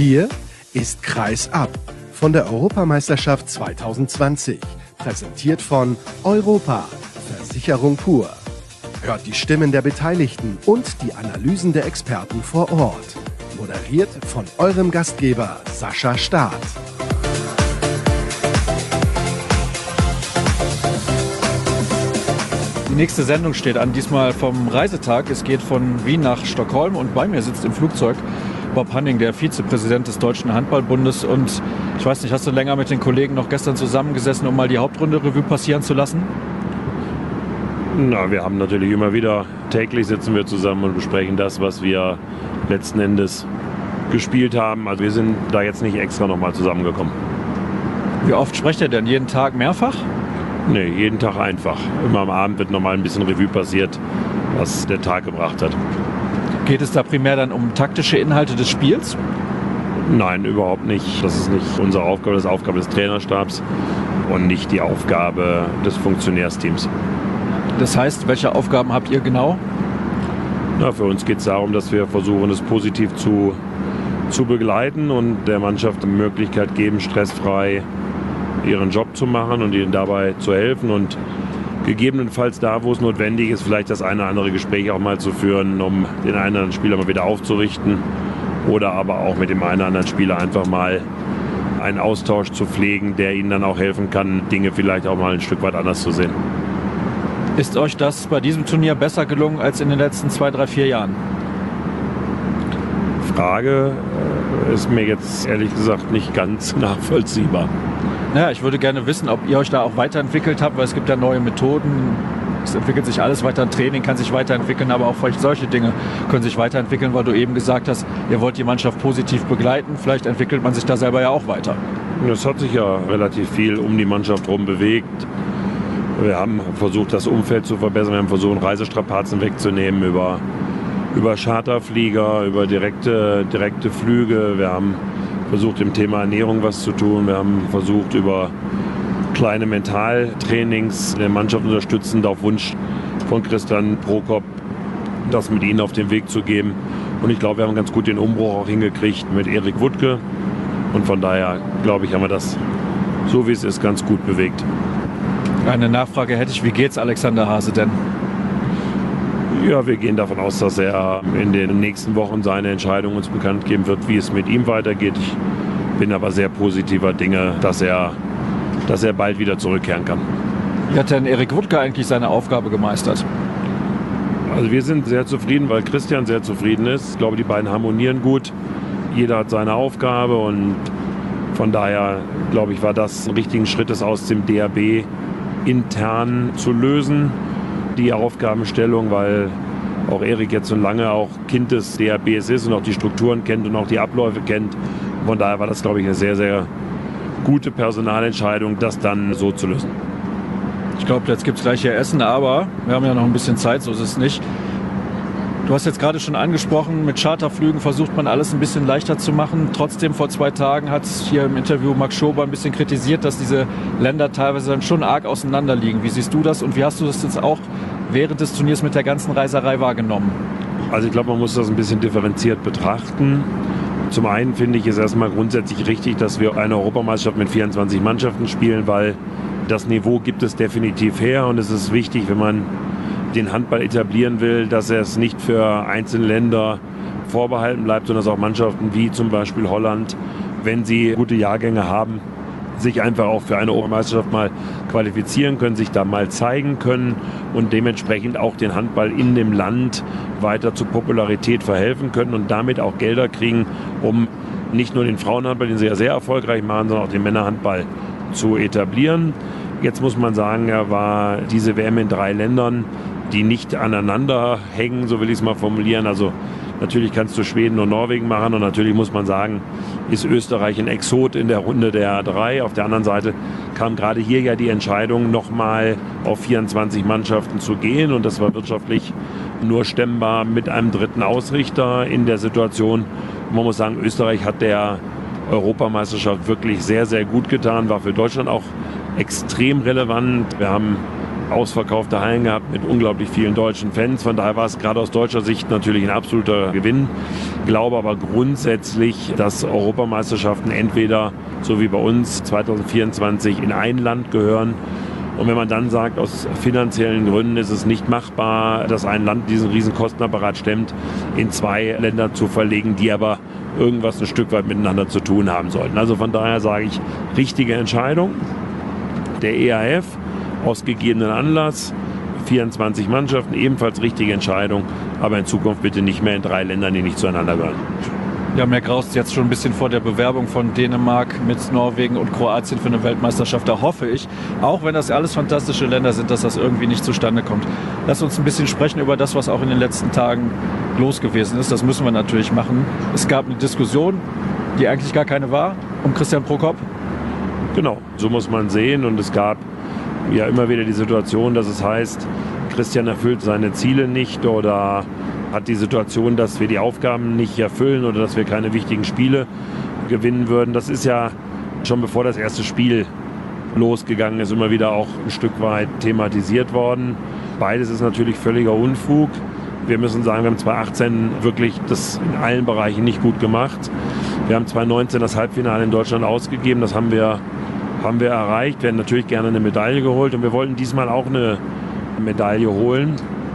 Hier ist Kreis ab von der Europameisterschaft 2020. Präsentiert von Europa, Versicherung pur. Hört die Stimmen der Beteiligten und die Analysen der Experten vor Ort. Moderiert von eurem Gastgeber Sascha Staat. Die nächste Sendung steht an, diesmal vom Reisetag. Es geht von Wien nach Stockholm und bei mir sitzt im Flugzeug Bob Hanning, der Vizepräsident des Deutschen Handballbundes. Und ich weiß nicht, hast du länger mit den Kollegen noch gestern zusammengesessen, um mal die Hauptrunde Revue passieren zu lassen? Na, wir haben natürlich immer wieder, täglich sitzen wir zusammen und besprechen das, was wir letzten Endes gespielt haben. Also wir sind da jetzt nicht extra nochmal zusammengekommen. Wie oft sprecht ihr denn? Jeden Tag mehrfach? Nee, jeden Tag einfach. Immer am Abend wird nochmal ein bisschen Revue passiert, was der Tag gebracht hat. Geht es da primär dann um taktische Inhalte des Spiels? Nein, überhaupt nicht. Das ist nicht unsere Aufgabe, das ist Aufgabe des Trainerstabs und nicht die Aufgabe des Funktionärsteams. Das heißt, welche Aufgaben habt ihr genau? Na, für uns geht es darum, dass wir versuchen, es positiv zu begleiten und der Mannschaft die Möglichkeit geben, stressfrei ihren Job zu machen und ihnen dabei zu helfen und gegebenenfalls da, wo es notwendig ist, vielleicht das eine oder andere Gespräch auch mal zu führen, um den einen oder anderen Spieler mal wieder aufzurichten oder aber auch mit dem einen oder anderen Spieler einfach mal einen Austausch zu pflegen, der ihnen dann auch helfen kann, Dinge vielleicht auch mal ein Stück weit anders zu sehen. Ist euch das bei diesem Turnier besser gelungen als in den letzten 2, 3, 4 Jahren? Frage ist mir jetzt ehrlich gesagt nicht ganz nachvollziehbar. Ja, ich würde gerne wissen, ob ihr euch da auch weiterentwickelt habt, weil es gibt ja neue Methoden. Es entwickelt sich alles weiter, Training kann sich weiterentwickeln, aber auch vielleicht solche Dinge können sich weiterentwickeln, weil du eben gesagt hast, ihr wollt die Mannschaft positiv begleiten. Vielleicht entwickelt man sich da selber ja auch weiter. Es hat sich ja relativ viel um die Mannschaft herum bewegt. Wir haben versucht, das Umfeld zu verbessern. Wir haben versucht, Reisestrapazen wegzunehmen über Charterflieger, über direkte Flüge. Wir haben versucht, im Thema Ernährung was zu tun. Wir haben versucht, über kleine Mentaltrainings der Mannschaft unterstützend auf Wunsch von Christian Prokop das mit ihnen auf den Weg zu geben. Und ich glaube, wir haben ganz gut den Umbruch auch hingekriegt mit Erik Wuttke. Und von daher, glaube ich, haben wir das, so wie es ist, ganz gut bewegt. Eine Nachfrage hätte ich, wie geht's Alexander Hase denn? Ja, wir gehen davon aus, dass er in den nächsten Wochen seine Entscheidung uns bekannt geben wird, wie es mit ihm weitergeht. Ich bin aber sehr positiver Dinge, dass er bald wieder zurückkehren kann. Wie hat denn Erik Wuttke eigentlich seine Aufgabe gemeistert? Also wir sind sehr zufrieden, weil Christian sehr zufrieden ist. Ich glaube, die beiden harmonieren gut. Jeder hat seine Aufgabe und von daher, glaube ich, war das ein richtiger Schritt, das aus dem DHB intern zu lösen, die Aufgabenstellung, weil auch Erik jetzt so lange auch Kind des DHBs ist und auch die Strukturen kennt und auch die Abläufe kennt. Von daher war das, glaube ich, eine sehr, sehr gute Personalentscheidung, das dann so zu lösen. Ich glaube, jetzt gibt es gleich hier Essen, aber wir haben ja noch ein bisschen Zeit, so ist es nicht. Du hast jetzt gerade schon angesprochen, mit Charterflügen versucht man alles ein bisschen leichter zu machen. Trotzdem, vor 2 Tagen hat hier im Interview Max Schober ein bisschen kritisiert, dass diese Länder teilweise dann schon arg auseinander liegen. Wie siehst du das und wie hast du das jetzt auch während des Turniers mit der ganzen Reiserei wahrgenommen? Also ich glaube, man muss das ein bisschen differenziert betrachten. Zum einen finde ich es erstmal grundsätzlich richtig, dass wir eine Europameisterschaft mit 24 Mannschaften spielen, weil das Niveau gibt es definitiv her und es ist wichtig, wenn man den Handball etablieren will, dass er es nicht für einzelne Länder vorbehalten bleibt, sondern dass auch Mannschaften wie zum Beispiel Holland, wenn sie gute Jahrgänge haben, sich einfach auch für eine Europameisterschaft mal qualifizieren können, sich da mal zeigen können und dementsprechend auch den Handball in dem Land weiter zur Popularität verhelfen können und damit auch Gelder kriegen, um nicht nur den Frauenhandball, den sie ja sehr erfolgreich machen, sondern auch den Männerhandball zu etablieren. Jetzt muss man sagen, war diese WM in 3 Ländern, die nicht aneinander hängen, so will ich es mal formulieren. Also natürlich kannst du Schweden und Norwegen machen und natürlich muss man sagen, ist Österreich ein Exot in der Runde der 3. Auf der anderen Seite kam gerade hier ja die Entscheidung, nochmal auf 24 Mannschaften zu gehen und das war wirtschaftlich nur stemmbar mit einem dritten Ausrichter in der Situation. Man muss sagen, Österreich hat der Europameisterschaft wirklich sehr, sehr gut getan, war für Deutschland auch extrem relevant. Wir haben ausverkaufte Hallen gehabt mit unglaublich vielen deutschen Fans. Von daher war es gerade aus deutscher Sicht natürlich ein absoluter Gewinn. Ich glaube aber grundsätzlich, dass Europameisterschaften entweder, so wie bei uns, 2024 in ein Land gehören. Und wenn man dann sagt, aus finanziellen Gründen ist es nicht machbar, dass ein Land diesen riesen Kostenapparat stemmt, in 2 Länder zu verlegen, die aber irgendwas ein Stück weit miteinander zu tun haben sollten. Also von daher sage ich, richtige Entscheidung. Der EAF aus gegebenen Anlass, 24 Mannschaften, ebenfalls richtige Entscheidung, aber in Zukunft bitte nicht mehr in 3 Ländern, die nicht zueinander gehören. Ja, mir graust jetzt schon ein bisschen vor der Bewerbung von Dänemark mit Norwegen und Kroatien für eine Weltmeisterschaft. Da hoffe ich, auch wenn das alles fantastische Länder sind, dass das irgendwie nicht zustande kommt. Lass uns ein bisschen sprechen über das, was auch in den letzten Tagen los gewesen ist. Das müssen wir natürlich machen. Es gab eine Diskussion, die eigentlich gar keine war, um Christian Prokop. Genau, so muss man sehen. Und es gab ja immer wieder die Situation, dass es heißt, Christian erfüllt seine Ziele nicht oder hat die Situation, dass wir die Aufgaben nicht erfüllen oder dass wir keine wichtigen Spiele gewinnen würden. Das ist ja schon bevor das erste Spiel losgegangen ist, immer wieder auch ein Stück weit thematisiert worden. Beides ist natürlich völliger Unfug. Wir müssen sagen, wir haben 2018 wirklich das in allen Bereichen nicht gut gemacht. Wir haben 2019 das Halbfinale in Deutschland ausgegeben. Das haben wir erreicht. Wir hätten natürlich gerne eine Medaille geholt und wir wollten diesmal auch eine Medaille holen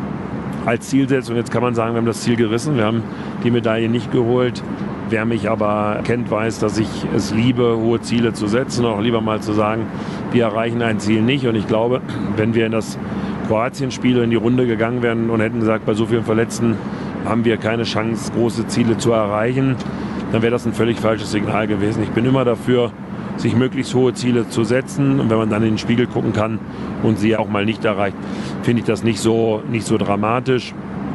als Zielsetzung. Jetzt kann man sagen, wir haben das Ziel gerissen. Wir haben die Medaille nicht geholt. Wer mich aber kennt, weiß, dass ich es liebe, hohe Ziele zu setzen, auch lieber mal zu sagen, wir erreichen ein Ziel nicht. Und ich glaube, wenn wir in das Kroatien-Spiel in die Runde gegangen wären und hätten gesagt, bei so vielen Verletzten haben wir keine Chance, große Ziele zu erreichen, dann wäre das ein völlig falsches Signal gewesen. Ich bin immer dafür, sich möglichst hohe Ziele zu setzen. Und wenn man dann in den Spiegel gucken kann und sie auch mal nicht erreicht, finde ich das nicht so dramatisch.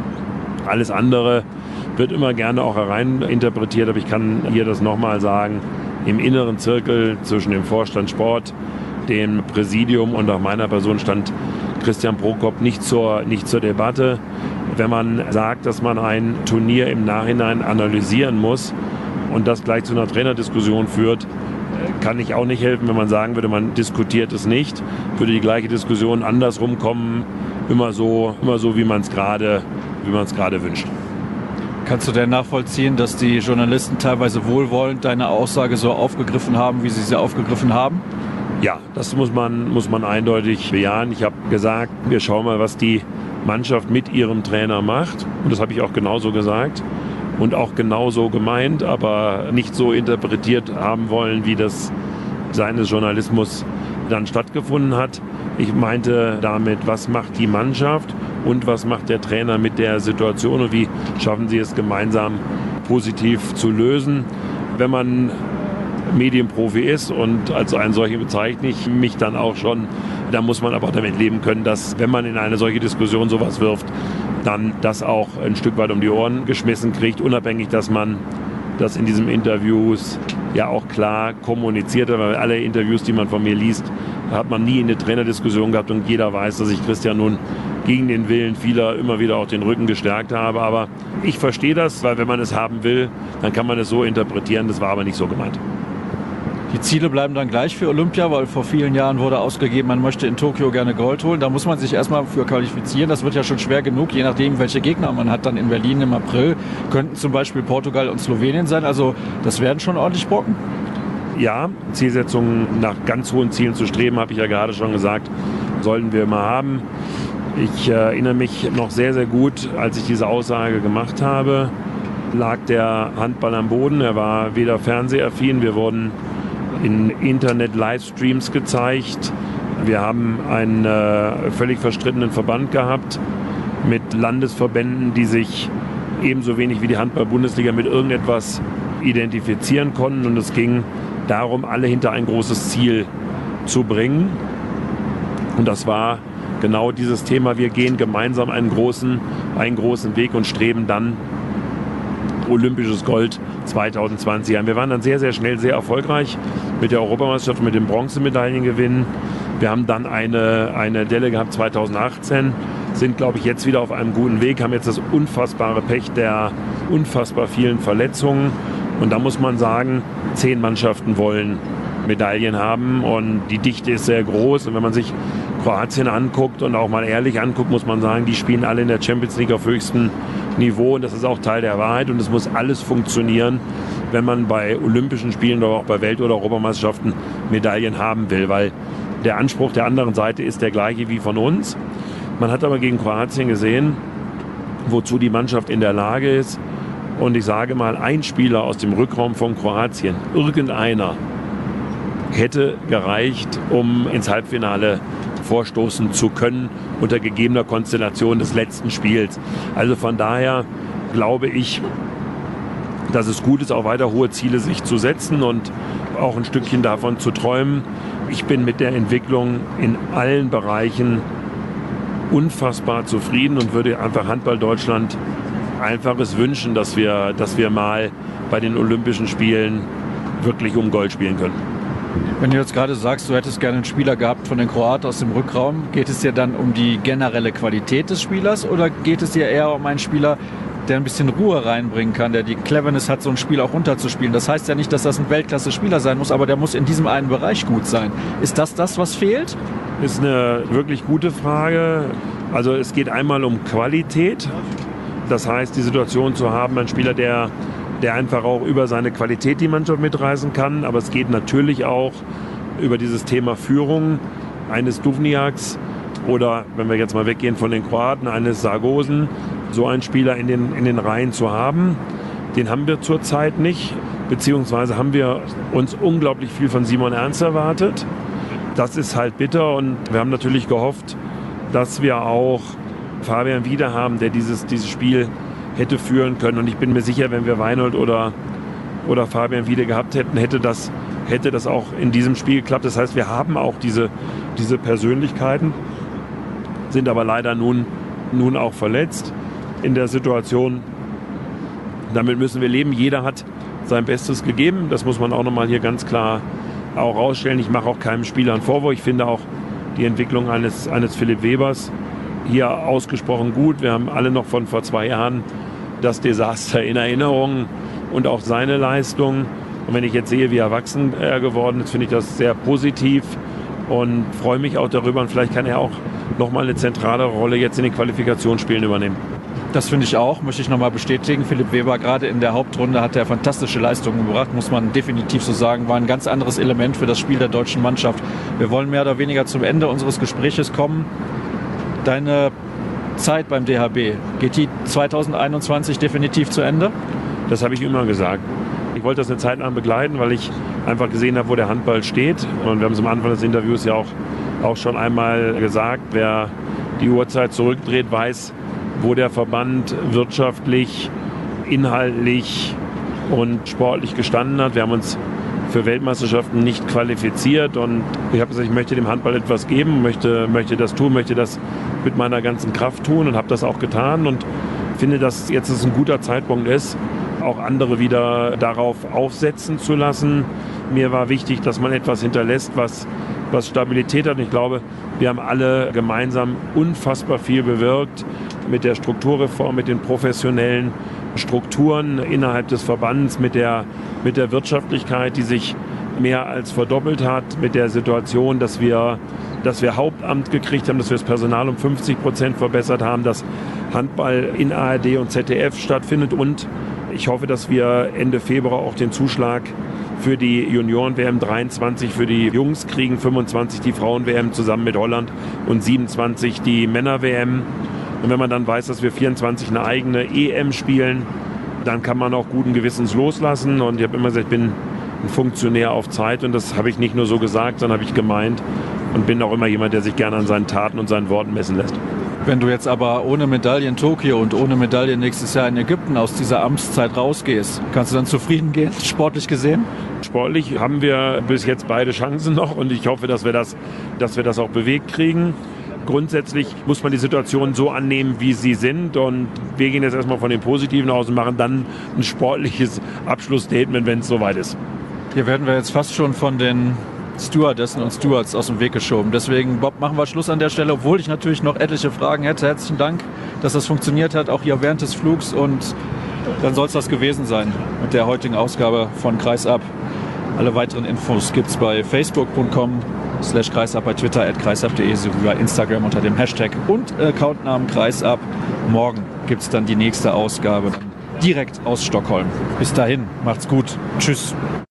Alles andere wird immer gerne auch hereininterpretiert, aber ich kann hier das nochmal sagen, im inneren Zirkel zwischen dem Vorstand Sport, dem Präsidium und auch meiner Person stand Christian Prokop nicht zur Debatte. Wenn man sagt, dass man ein Turnier im Nachhinein analysieren muss und das gleich zu einer Trainerdiskussion führt, kann ich auch nicht helfen. Wenn man sagen würde, man diskutiert es nicht, würde die gleiche Diskussion andersrum kommen, immer so wie man es gerade wünscht. Kannst du denn nachvollziehen, dass die Journalisten teilweise wohlwollend deine Aussage so aufgegriffen haben, wie sie aufgegriffen haben? Ja, das muss man eindeutig bejahen. Ich habe gesagt, wir schauen mal, was die Mannschaft mit ihrem Trainer macht. Und das habe ich auch genauso gesagt und auch genauso gemeint, aber nicht so interpretiert haben wollen, wie das seines Journalismus dann stattgefunden hat. Ich meinte damit, was macht die Mannschaft und was macht der Trainer mit der Situation und wie schaffen sie es gemeinsam positiv zu lösen. Wenn man Medienprofi ist und als einen solchen bezeichne ich mich dann auch schon, da muss man aber auch damit leben können, dass wenn man in eine solche Diskussion sowas wirft, dann das auch ein Stück weit um die Ohren geschmissen kriegt, unabhängig, dass man das in diesen Interviews ja auch klar kommuniziert hat, weil alle Interviews, die man von mir liest, hat man nie in eine Trainerdiskussion gehabt und jeder weiß, dass ich Christian nun gegen den Willen vieler immer wieder auch den Rücken gestärkt habe, aber ich verstehe das, weil wenn man es haben will, dann kann man es so interpretieren, das war aber nicht so gemeint. Die Ziele bleiben dann gleich für Olympia, weil vor vielen Jahren wurde ausgegeben, man möchte in Tokio gerne Gold holen. Da muss man sich erstmal für qualifizieren. Das wird ja schon schwer genug, je nachdem, welche Gegner man hat. Dann in Berlin im April könnten zum Beispiel Portugal und Slowenien sein. Also das werden schon ordentlich Brocken. Ja, Zielsetzungen nach ganz hohen Zielen zu streben, habe ich ja gerade schon gesagt, sollten wir immer haben. Ich erinnere mich noch sehr, sehr gut, als ich diese Aussage gemacht habe, lag der Handball am Boden. Er war weder fernsehaffin, wir wurden in Internet-Livestreams gezeigt. Wir haben einen völlig verstrittenen Verband gehabt mit Landesverbänden, die sich ebenso wenig wie die Handball-Bundesliga mit irgendetwas identifizieren konnten. Und es ging darum, alle hinter ein großes Ziel zu bringen. Und das war genau dieses Thema. Wir gehen gemeinsam einen großen Weg und streben dann olympisches Gold 2020 an. Wir waren dann sehr, sehr schnell sehr erfolgreich mit der Europameisterschaft, mit dem Bronzemedaillengewinn. Wir haben dann eine Delle gehabt 2018, sind, glaube ich, jetzt wieder auf einem guten Weg, haben jetzt das unfassbare Pech der unfassbar vielen Verletzungen. Und da muss man sagen, 10 Mannschaften wollen Medaillen haben und die Dichte ist sehr groß. Und wenn man sich Kroatien anguckt und auch mal ehrlich anguckt, muss man sagen, die spielen alle in der Champions League auf höchstem Niveau und das ist auch Teil der Wahrheit und es muss alles funktionieren, wenn man bei Olympischen Spielen oder auch bei Welt- oder Europameisterschaften Medaillen haben will, weil der Anspruch der anderen Seite ist der gleiche wie von uns. Man hat aber gegen Kroatien gesehen, wozu die Mannschaft in der Lage ist. Und ich sage mal, ein Spieler aus dem Rückraum von Kroatien, irgendeiner, hätte gereicht, um ins Halbfinale vorstoßen zu können unter gegebener Konstellation des letzten Spiels. Also von daher glaube ich, dass es gut ist, auch weiter hohe Ziele sich zu setzen und auch ein Stückchen davon zu träumen. Ich bin mit der Entwicklung in allen Bereichen unfassbar zufrieden und würde einfach Handball Deutschland einfaches wünschen, dass wir mal bei den Olympischen Spielen wirklich um Gold spielen können. Wenn du jetzt gerade sagst, du hättest gerne einen Spieler gehabt von den Kroaten aus dem Rückraum, geht es dir dann um die generelle Qualität des Spielers oder geht es dir eher um einen Spieler, der ein bisschen Ruhe reinbringen kann, der die Cleverness hat, so ein Spiel auch runterzuspielen? Das heißt ja nicht, dass das ein Weltklasse-Spieler sein muss, aber der muss in diesem einen Bereich gut sein. Ist das, was fehlt? Ist eine wirklich gute Frage. Also es geht einmal um Qualität. Das heißt, die Situation zu haben, ein Spieler, der einfach auch über seine Qualität die Mannschaft mitreißen kann. Aber es geht natürlich auch über dieses Thema Führung eines Duvniaks oder, wenn wir jetzt mal weggehen von den Kroaten, eines Sargosen, so einen Spieler in den Reihen zu haben. Den haben wir zurzeit nicht, beziehungsweise haben wir uns unglaublich viel von Simon Ernst erwartet. Das ist halt bitter und wir haben natürlich gehofft, dass wir auch Fabian Wiede haben, der dieses Spiel hätte führen können. Und ich bin mir sicher, wenn wir Weinhold oder Fabian Wiede gehabt hätten, hätte das auch in diesem Spiel geklappt. Das heißt, wir haben auch diese Persönlichkeiten, sind aber leider nun auch verletzt in der Situation. Damit müssen wir leben. Jeder hat sein Bestes gegeben. Das muss man auch nochmal hier ganz klar auch rausstellen. Ich mache auch keinem Spieler einen Vorwurf. Ich finde auch die Entwicklung eines Philipp Webers hier ausgesprochen gut. Wir haben alle noch von vor 2 Jahren das Desaster in Erinnerung und auch seine Leistung. Und wenn ich jetzt sehe, wie erwachsen er geworden ist, finde ich das sehr positiv und freue mich auch darüber. Und vielleicht kann er auch nochmal eine zentrale Rolle jetzt in den Qualifikationsspielen übernehmen. Das finde ich auch, möchte ich nochmal bestätigen. Philipp Weber, gerade in der Hauptrunde, hat er fantastische Leistungen gebracht, muss man definitiv so sagen. War ein ganz anderes Element für das Spiel der deutschen Mannschaft. Wir wollen mehr oder weniger zum Ende unseres Gespräches kommen. Deine Zeit beim DHB, geht die 2021 definitiv zu Ende? Das habe ich immer gesagt. Ich wollte das eine Zeit lang begleiten, weil ich einfach gesehen habe, wo der Handball steht. Und wir haben es am Anfang des Interviews ja auch schon einmal gesagt, wer die Uhrzeit zurückdreht, weiß, wo der Verband wirtschaftlich, inhaltlich und sportlich gestanden hat. Wir haben uns für Weltmeisterschaften nicht qualifiziert und ich habe gesagt, ich möchte dem Handball etwas geben, möchte das tun, möchte das mit meiner ganzen Kraft tun und habe das auch getan und finde, dass jetzt es ein guter Zeitpunkt ist, auch andere wieder darauf aufsetzen zu lassen. Mir war wichtig, dass man etwas hinterlässt, was Stabilität hat. Und ich glaube, wir haben alle gemeinsam unfassbar viel bewirkt mit der Strukturreform, mit den professionellen Strukturen innerhalb des Verbands, mit der Wirtschaftlichkeit, die sich mehr als verdoppelt hat, mit der Situation, dass wir Hauptamt gekriegt haben, dass wir das Personal um 50% verbessert haben, dass Handball in ARD und ZDF stattfindet und ich hoffe, dass wir Ende Februar auch den Zuschlag für die Junioren-WM 23 für die Jungs kriegen, 25 die Frauen-WM zusammen mit Holland und 27 die Männer-WM. Und wenn man dann weiß, dass wir 24 eine eigene EM spielen, dann kann man auch guten Gewissens loslassen. Und ich habe immer gesagt, ich bin ein Funktionär auf Zeit und das habe ich nicht nur so gesagt, sondern habe ich gemeint und bin auch immer jemand, der sich gerne an seinen Taten und seinen Worten messen lässt. Wenn du jetzt aber ohne Medaille in Tokio und ohne Medaille nächstes Jahr in Ägypten aus dieser Amtszeit rausgehst, kannst du dann zufrieden gehen, sportlich gesehen? Sportlich haben wir bis jetzt beide Chancen noch und ich hoffe, dass wir das auch bewegt kriegen. Grundsätzlich muss man die Situation so annehmen, wie sie sind und wir gehen jetzt erstmal von den Positiven aus und machen dann ein sportliches Abschlussstatement, wenn es soweit ist. Hier werden wir jetzt fast schon von den Stewardessen und Stewards aus dem Weg geschoben. Deswegen, Bob, machen wir Schluss an der Stelle, obwohl ich natürlich noch etliche Fragen hätte. Herzlichen Dank, dass das funktioniert hat, auch hier während des Flugs und dann soll es das gewesen sein mit der heutigen Ausgabe von Kreisab. Alle weiteren Infos gibt es bei facebook.com/kreisab. @kreisab, bei Twitter @kreisab.de sowie bei Instagram unter dem Hashtag und Accountnamen Kreisab. Morgen gibt es dann die nächste Ausgabe, dann direkt aus Stockholm. Bis dahin, macht's gut. Tschüss.